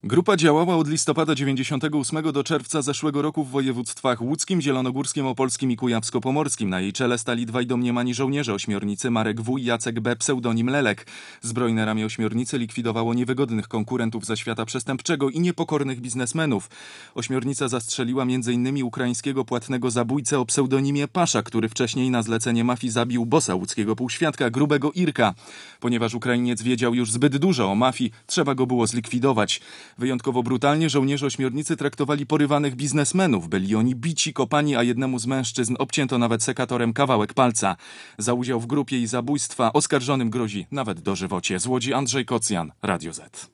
Grupa działała od listopada 98 do czerwca zeszłego roku w województwach łódzkim, zielonogórskim, opolskim i kujawsko-pomorskim. Na jej czele stali dwaj domniemani żołnierze ośmiornicy Marek W. i Jacek B., pseudonim Lelek. Zbrojne ramię ośmiornicy likwidowało niewygodnych konkurentów ze świata przestępczego i niepokornych biznesmenów. Ośmiornica zastrzeliła m.in. ukraińskiego płatnego zabójcę o pseudonimie Pasza, który wcześniej na zlecenie mafii zabił bossa łódzkiego półświadka, grubego Irka. Ponieważ Ukrainiec wiedział już zbyt dużo o mafii, trzeba go było zlikwidować. Wyjątkowo brutalnie żołnierze ośmiornicy traktowali porywanych biznesmenów. Byli oni bici, kopani, a jednemu z mężczyzn obcięto nawet sekatorem kawałek palca. Za udział w grupie i zabójstwa oskarżonym grozi nawet dożywocie. Z Łodzi Andrzej Kocjan, Radio Z.